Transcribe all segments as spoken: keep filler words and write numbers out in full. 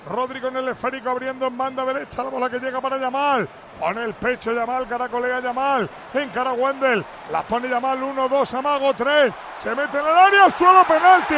Rodri con el esférico abriendo en banda derecha, la bola que llega para Yamal. Pone el pecho Yamal, caracolea Yamal. Encara Wendel, la pone Yamal, uno, dos, amago, tres. Se mete en el área, al suelo, penalti.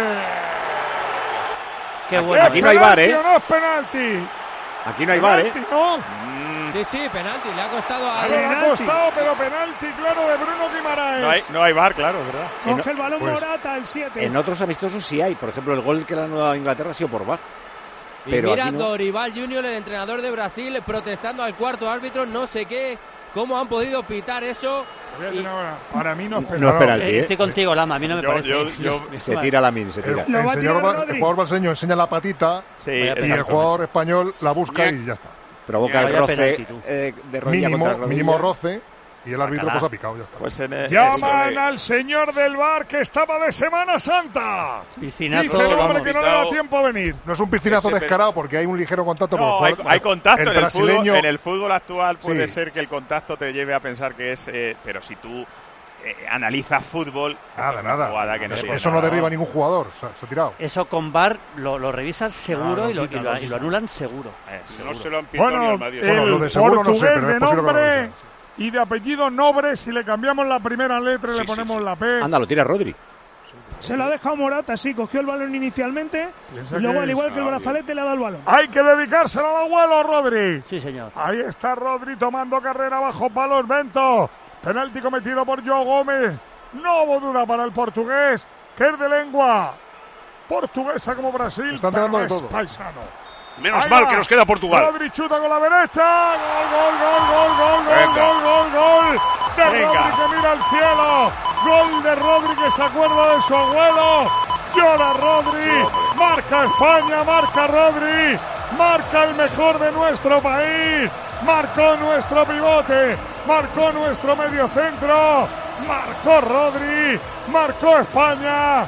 Qué bueno. Aquí no hay V A R, ¿eh? No es penalti. Aquí no hay V A R, ¿eh? ¿No? Mm. Sí, sí, penalti. Le ha costado a... Le ha costado, pero penalti, claro, de Bruno Guimaraes. No hay, no hay V A R, claro, ¿verdad? Coge el balón pues, Morata, el siete. En otros amistosos sí hay. Por ejemplo, el gol que le han dado a Inglaterra ha sido por V A R. Y pero mira no. Dorival junior, el entrenador de Brasil, protestando al cuarto árbitro, no sé qué, cómo han podido pitar eso. Y... Para mí no es penalti. No es penalti, ¿eh? Estoy contigo, Lama, a mí no me yo, parece. Yo, yo, se tira la min, se tira. El, el, señor, el jugador brasileño enseña la patita sí, y el jugador español la busca y ya está. Provoca el roce penalti, eh, de rodilla mínimo, contra rodilla. Mínimo roce. Y el árbitro pues ha picado, ya está. Pues en el, Llaman eso, al señor del V A R que estaba de Semana Santa. Piscinazo. Dice el hombre que no le da tiempo a venir. No es un piscinazo Ese descarado porque hay un ligero contacto. No, por hay, hay contacto el en, el brasileño... fútbol, en el fútbol actual puede sí. ser que el contacto te lleve a pensar que es... Eh, pero si tú eh, analizas fútbol... Nada, nada. Que no eso eso no derriba a ningún jugador. Se, se ha tirado. Eso con V A R lo, lo revisan seguro no, no, y, lo, quita, y, lo, no, y lo anulan seguro. Eh, no seguro. se lo han pitado bueno, ni al Madrid. El bueno, lo de seguro no sé, pero de es nombre y de apellido Nobre, si le cambiamos la primera letra y sí, le ponemos sí, sí. la P. Anda, lo tira Rodri. Se lo ha dejado Morata, sí, cogió el balón inicialmente y luego, al igual que el brazalete, le ha dado el balón. Hay que dedicárselo al abuelo, Rodri. Sí, señor. Ahí está Rodri tomando carrera bajo palos, Bento. Penalti cometido por João Gómez. No hubo duda para el portugués, que es de lengua portuguesa como Brasil. Está entrando de todo. Paisano. Menos Ahí mal va. Que nos queda Portugal. Rodri chuta con la derecha. Gol, gol, gol, gol, gol, gol, gol, gol, gol. De Venga. Rodri que mira al cielo. Gol de Rodri que se acuerda de su abuelo. Llora Rodri. Marca España, marca Rodri. Marca el mejor de nuestro país. Marcó nuestro pivote. Marcó nuestro mediocentro. Marcó Rodri. Marcó España.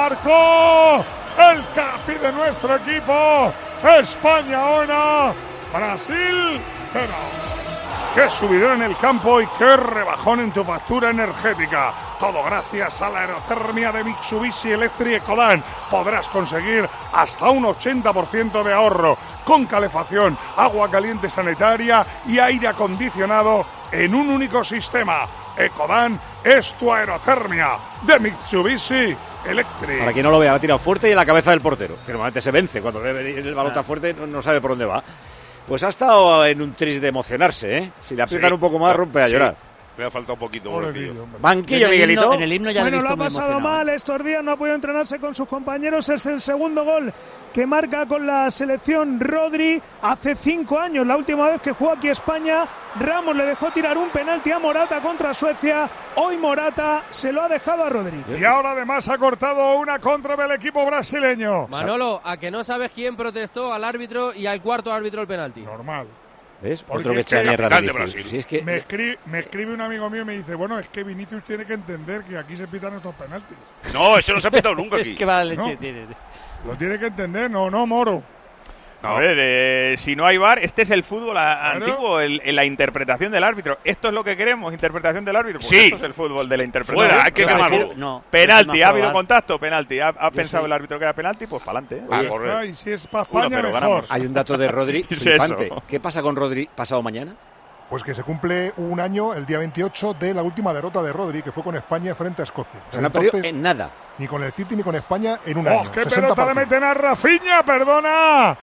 Marcó el capi de nuestro equipo. España uno, Brasil cero. Qué subidón en el campo y qué rebajón en tu factura energética. Todo gracias a la aerotermia de Mitsubishi Electric Ecodan. Podrás conseguir hasta un ochenta por ciento de ahorro con calefacción, agua caliente sanitaria y aire acondicionado en un único sistema. Ecodan es tu aerotermia de Mitsubishi Electric. Para quien no lo vea, ha tirado fuerte y en la cabeza del portero, que normalmente se vence cuando ve el balón tan fuerte, no, no sabe por dónde va. Pues ha estado en un tris de emocionarse, ¿eh? Si le aprietan sí, un poco más, rompe a sí. llorar. Me ha faltado un poquito. Banquillo, Miguelito. Himno, en el himno ya bueno, lo, he visto lo ha pasado mal estos días, no ha podido entrenarse con sus compañeros. Es el segundo gol que marca con la selección Rodri. Hace cinco años, la última vez que jugó aquí España, Ramos le dejó tirar un penalti a Morata contra Suecia. Hoy Morata se lo ha dejado a Rodri. Y ahora además ha cortado una contra del equipo brasileño. Manolo, ¿a que no sabes quién protestó al árbitro y al cuarto árbitro el penalti? Normal. ¿Ves? Porque Otro que es echa que mierda de Brasil. Sí, es que... me, escribe, me escribe un amigo mío y me dice, bueno, es que Vinicius tiene que entender que aquí se pitan estos penaltis. No, eso no se ha pitado nunca aquí. Es que va leche no, tiene. Lo tiene que entender, no, no, Moro. A ver, eh, si no hay V A R, este es el fútbol a, claro. antiguo, el, el, la interpretación del árbitro. ¿Esto es lo que queremos, interpretación del árbitro? Pues sí. Esto es el fútbol de la interpretación. Fuera, hay que quemarlo. No, penalti, ha habido contacto, penalti. ¿Ha, ha pensado sí. el árbitro que era penalti? Pues para adelante. ¿eh? Ah, y si es para España, Uno, mejor. ganamos. Hay un dato de Rodri flipante. ¿Qué pasa con Rodri pasado mañana? Pues que se cumple un año, el día veintiocho, de la última derrota de Rodri, que fue con España frente a Escocia. O sea, no ha perdido en nada. Ni con el City ni con España en un ¡Oh, año. qué pelota le meten a Rafinha! ¡Perdona!